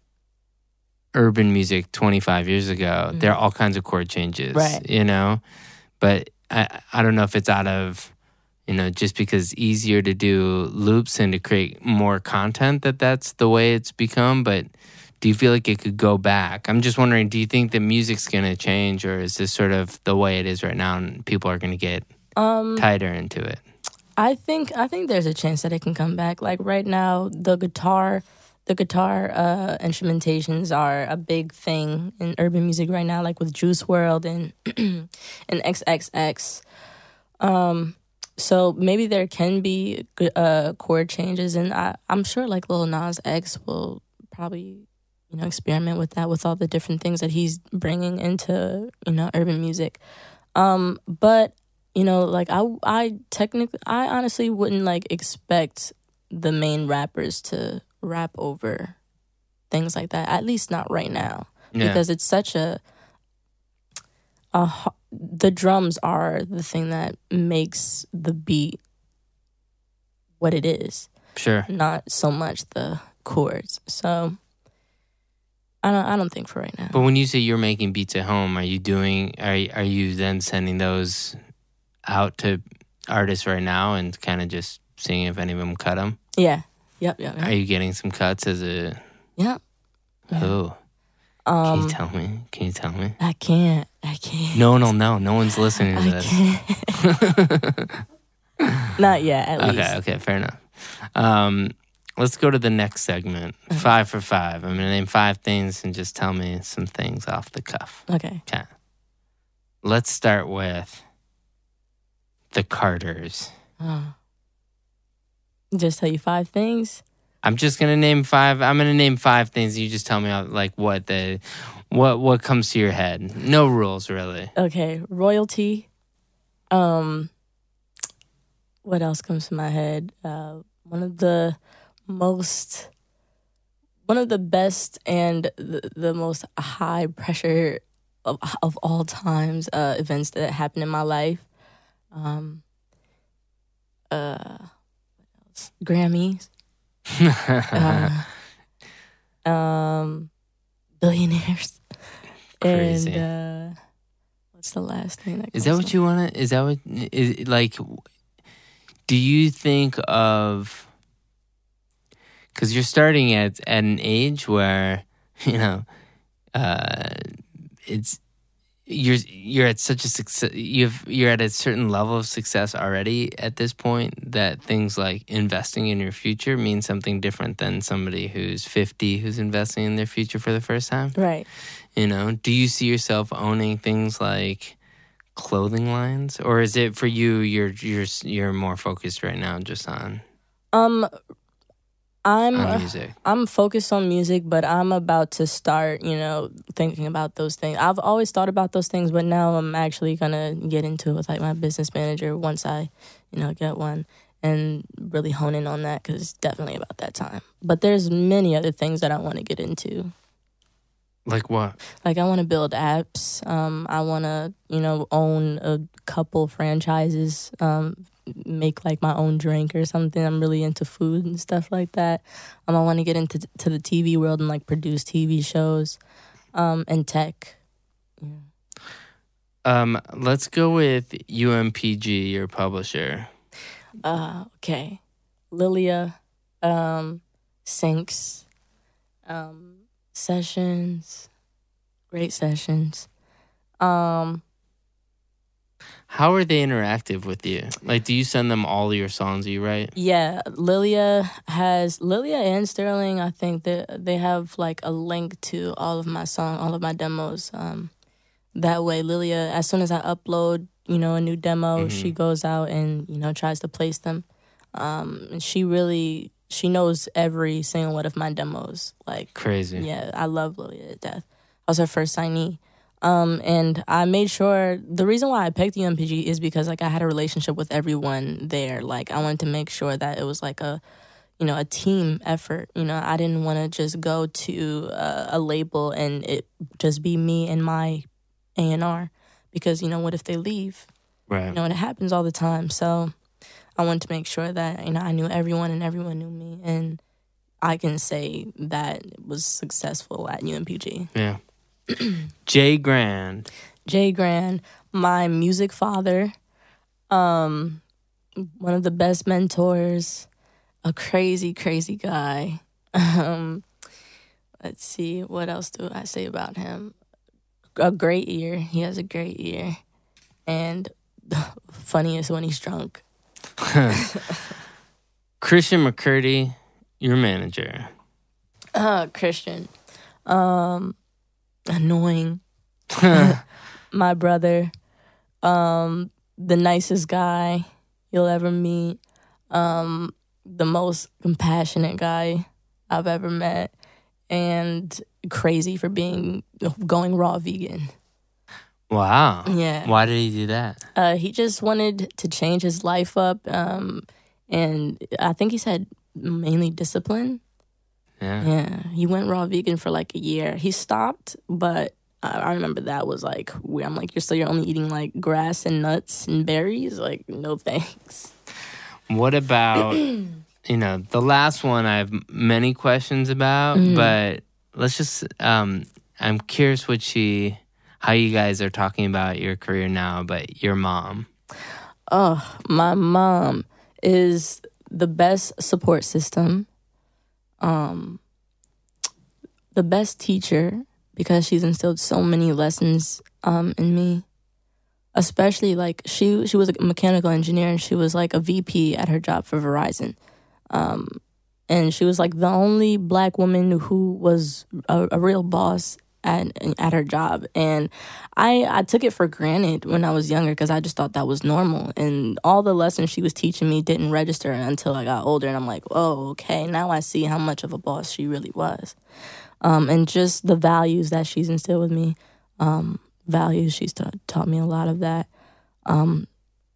urban music twenty-five years ago, mm-hmm. there are all kinds of chord changes, right? You know, but I, I don't know if it's out of, you know, just because it's easier to do loops and to create more content that that's the way it's become. But do you feel like it could go back? I'm just wondering, do you think the music's going to change, or is this sort of the way it is right now and people are going to get um, tighter into it? I think I think there's a chance that it can come back. Like right now, the guitar, the guitar uh, instrumentations are a big thing in urban music right now, like with Juice world and and X X X. Um, so maybe there can be uh, chord changes, and I, I'm sure like Lil Nas X will probably, you know, experiment with that with all the different things that he's bringing into, you know, urban music. Um, but you know, like I, I technically, I honestly wouldn't like expect the main rappers to rap over things like that, at least not right now, yeah. Because it's such a, a the drums are the thing that makes the beat what it is, sure, not so much the chords. So I don't I don't think for right now. But when you say you're making beats at home, are you doing are are you then sending those out to artists right now and kind of just seeing if any of them cut them? Yeah. Yep, yep, yep. Are you getting some cuts as a... Yep. Who? Um, Can you tell me? Can you tell me? I can't. I can't. No, no, no. No one's listening to I this. Can't. Not yet, at least. Okay, okay, fair enough. Um, let's go to the next segment. Okay. Five for five. I'm going to name five things and just tell me some things off the cuff. Okay. Okay. Let's start with the Carters. Oh. Just tell you five things? I'm just gonna name five. I'm gonna name five things. You just tell me like what the what what comes to your head. No rules, really. Okay, royalty. Um, what else comes to my head? Uh, one of the most, one of the best and the, the most high pressure of of all times uh, events that happened in my life. Um. Uh. Grammys, uh, um, billionaires, Crazy. and uh, what's the last thing? That is that what you want to? Is that what? Is like? Do you think of? Because you're starting at at an age where you know, uh, it's. You're you're at such a success. You've you're at a certain level of success already at this point that things like investing in your future mean something different than somebody who's fifty who's investing in their future for the first time. Right. You know, do you see yourself owning things like clothing lines, or is it for you? You're you're you're more focused right now just on um. I'm on music. I'm focused on music, but I'm about to start, you know, thinking about those things. I've always thought about those things, but now I'm actually gonna get into it with like my business manager once I, you know, get one and really hone in on that because it's definitely about that time. But there's many other things that I want to get into. Like what? Like I want to build apps. Um, I want to, you know, own a couple franchises. Um. Make like my own drink or something. I'm really into food and stuff like that. Um, I want to get into to the T V world and like produce T V shows, um, and tech. Yeah. Um, let's go with U M P G, your publisher. Uh, okay. Lilia, um, Syncs, um, Sessions, great Sessions. Um, How are they interactive with you? Like, do you send them all your songs you write? Yeah, Lilia has, Lilia and Sterling, I think that they have like a link to all of my song, all of my demos. Um, that way, Lilia, as soon as I upload, you know, a new demo, mm-hmm. she goes out and, you know, tries to place them. Um, and she really, she knows every single one of my demos. Like, crazy. Yeah, I love Lilia to death. I was her first signee. Um, and I made sure, the reason why I picked U M P G is because, like, I had a relationship with everyone there. Like, I wanted to make sure that it was, like, a, you know, a team effort. You know, I didn't want to just go to a, a label and it just be me and my A and R. Because, you know, what if they leave? Right. You know, and it happens all the time. So I wanted to make sure that, you know, I knew everyone and everyone knew me. And I can say that it was successful at U M P G. Yeah. Jay Grand. Jay Grand, my music father, um, one of the best mentors, a crazy, crazy guy. Um, let's see, what else do I say about him? A great ear. He has a great ear. And funniest when he's drunk. Christian McCurdy, your manager. Uh, Christian. Um... Annoying. My brother. Um, the nicest guy you'll ever meet. Um, the most compassionate guy I've ever met. And crazy for being going raw vegan. Wow. Yeah. Why did he do that? Uh, he just wanted to change his life up. Um, and I think he said mainly discipline. Yeah. Yeah. He went raw vegan for like a year. He stopped, but I, I remember that was like weird. I'm like, you're so you're only eating like grass and nuts and berries? Like, no thanks. What about, you know, the last one I have many questions about, mm. but let's just, um, I'm curious what she, how you guys are talking about your career now, but your mom. Oh, my mom is the best support system. Um, the best teacher because she's instilled so many lessons um, in me. Especially like she she was a mechanical engineer and she was like a V P at her job for Verizon. Um, and she was like the only black woman who was a, a real boss at at her job. And I I took it for granted when I was younger because I just thought that was normal. And all the lessons she was teaching me didn't register until I got older. And I'm like, oh, okay, now I see how much of a boss she really was. Um, and just the values that she's instilled with me. Um, values, she's ta- taught me a lot of that. Um,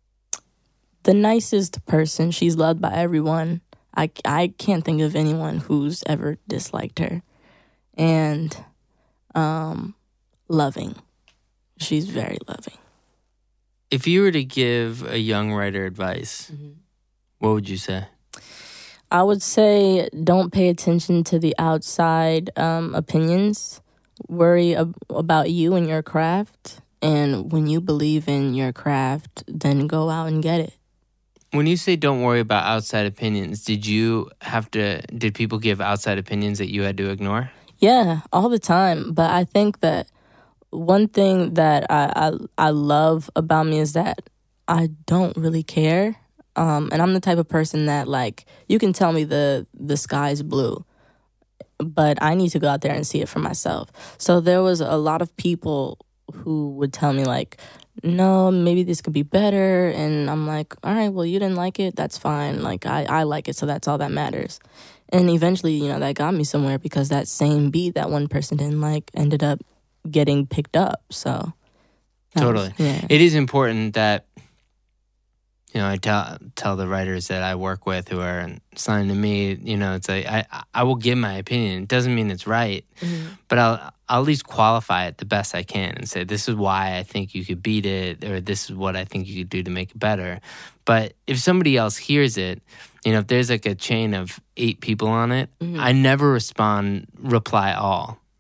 the nicest person, she's loved by everyone. I, I can't think of anyone who's ever disliked her. And um, loving. She's very loving. If you were to give a young writer advice, mm-hmm. what would you say? I would say don't pay attention to the outside um, opinions. Worry ab- about you and your craft. And when you believe in your craft, then go out and get it. When you say don't worry about outside opinions, did you have to, did people give outside opinions that you had to ignore? Yeah, all the time. But I think that one thing that I, I, I love about me is that I don't really care. Um, and I'm the type of person that, like, you can tell me the, the sky's blue, but I need to go out there and see it for myself. So there was a lot of people who would tell me, like, no, maybe this could be better. And I'm like, all right, well, you didn't like it. That's fine. Like, I, I like it, so that's all that matters. And eventually, you know, that got me somewhere because that same beat that one person didn't like ended up getting picked up. So totally. Was, yeah. It is important that, you know, I tell tell the writers that I work with who are signed to me, you know, it's like I I will give my opinion. It doesn't mean it's right, mm-hmm. but I'll I'll at least qualify it the best I can and say this is why I think you could beat it, or this is what I think you could do to make it better. But if somebody else hears it, you know, if there's like a chain of eight people on it, mm-hmm. I never respond reply all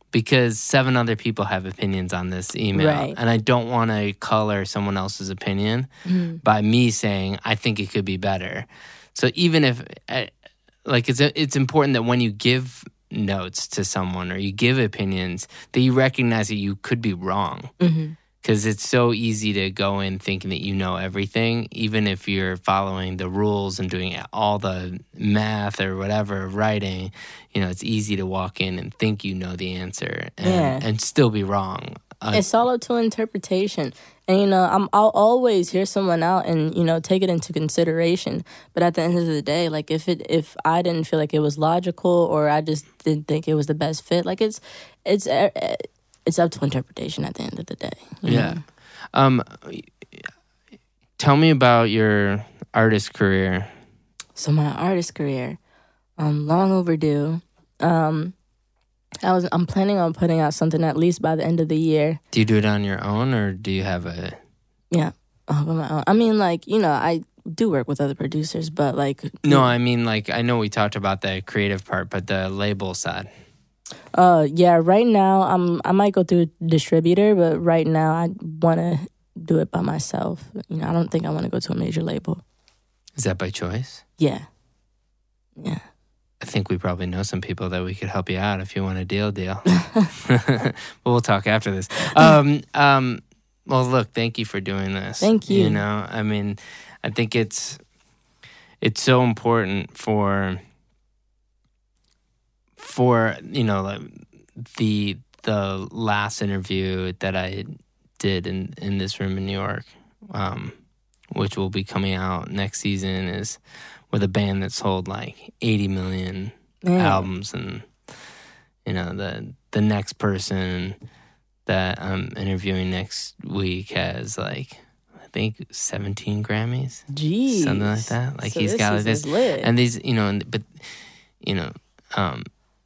because seven other people have opinions on this email. Right. And I don't want to color someone else's opinion mm-hmm. by me saying, I think it could be better. So even if, like, it's it's important that when you give notes to someone or you give opinions, that you recognize that you could be wrong. Mm-hmm. Because it's so easy to go in thinking that you know everything, even if you're following the rules and doing all the math or whatever, writing. You know, it's easy to walk in and think you know the answer and, yeah. and still be wrong. Uh, it's all up to interpretation. And, you know, I'm, I'll always hear someone out and, you know, take it into consideration. But at the end of the day, like, if it if I didn't feel like it was logical or I just didn't think it was the best fit, like, it's it's... Uh, It's up to interpretation at the end of the day. Yeah. Know? Um, tell me about your artist career. So my artist career, um, long overdue. Um, I was. I'm planning on putting out something at least by the end of the year. Do you do it on your own, or do you have a? Yeah, on my own. I mean, like, you know, I do work with other producers, but like. No, I mean, like, I know we talked about the creative part, but the label side. Uh, yeah, right now, I'm, I might go through a distributor, but right now I want to do it by myself. You know, I don't think I want to go to a major label. Is that by choice? Yeah. Yeah. I think we probably know some people that we could help you out if you want a deal deal. But we'll talk after this. Um, um, well, look, thank you for doing this. Thank you. You know, I mean, I think it's it's so important for... For, you know, like the the last interview that I did in, in this room in New York, um, which will be coming out next season, is with a band that sold like eighty million yeah. albums. And, you know, the the next person that I'm interviewing next week has like, I think seventeen Grammys. Jeez. Something like that. Like so he's this got like this. Lit. And these, you know, but, you know, um,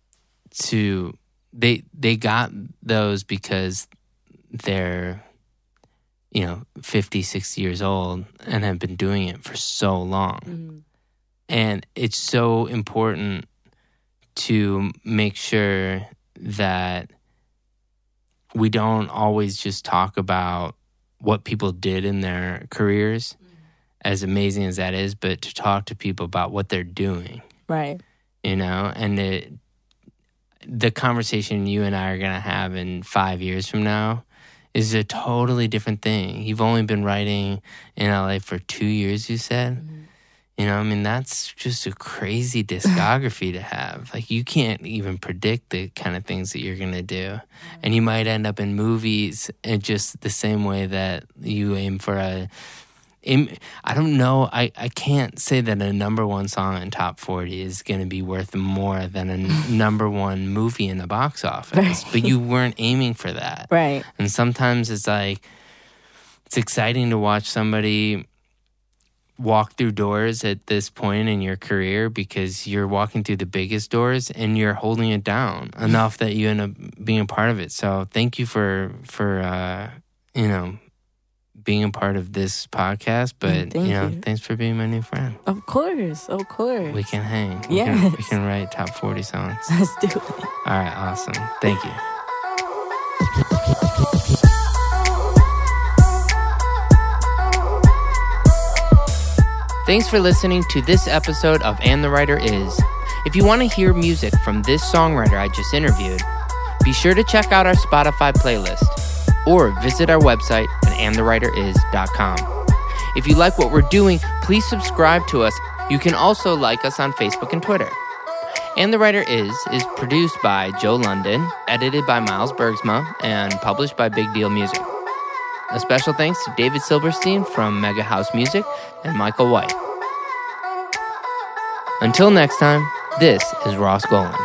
to they they got those because they're, you know, fifty, sixty years old and have been doing it for so long. Mm-hmm. And it's so important to make sure that we don't always just talk about what people did in their careers, mm-hmm. as amazing as that is, but to talk to people about what they're doing. Right. You know, and it, the conversation you and I are going to have in five years from now is a totally different thing. You've only been writing in L A for two years, you said? Mm-hmm. You know, I mean, that's just a crazy discography to have. Like, you can't even predict the kind of things that you're going to do. Mm-hmm. And you might end up in movies in just the same way that you aim for a... I don't know. I, I can't say that a number one song in top forty is going to be worth more than a n- number one movie in the box office. Right. But you weren't aiming for that. Right. And sometimes it's like, it's exciting to watch somebody walk through doors at this point in your career because you're walking through the biggest doors and you're holding it down enough that you end up being a part of it. So thank you for, for uh, you know, being a part of this podcast, but Thank you know, you. Thanks for being my new friend. Of course, of course. We can hang. We, yes. can, we can write top forty songs. Let's do it. All right, awesome. Thank you. Thanks for listening to this episode of And the Writer Is. If you want to hear music from this songwriter I just interviewed, be sure to check out our Spotify playlist or visit our website at and the writer is dot com. If you like what we're doing, please subscribe to us. You can also like us on Facebook and Twitter. And the Writer Is is produced by Joe London, edited by Miles Bergsma, and published by Big Deal Music. A special thanks to David Silverstein from Mega House Music and Michael White. Until next time, this is Ross Golan.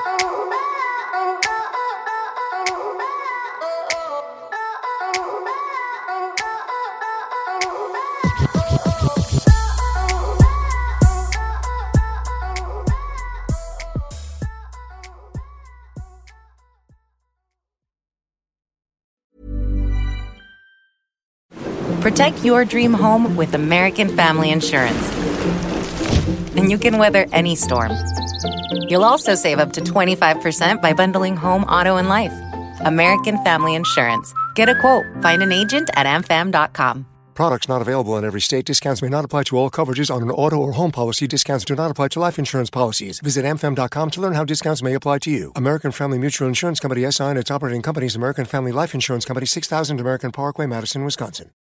Protect your dream home with American Family Insurance. And you can weather any storm. You'll also save up to twenty-five percent by bundling home, auto, and life. American Family Insurance. Get a quote. Find an agent at a m fam dot com. Products not available in every state. Discounts may not apply to all coverages on an auto or home policy. Discounts do not apply to life insurance policies. Visit a m fam dot com to learn how discounts may apply to you. American Family Mutual Insurance Company, S I and its operating companies, American Family Life Insurance Company, six thousand American Parkway, Madison, Wisconsin.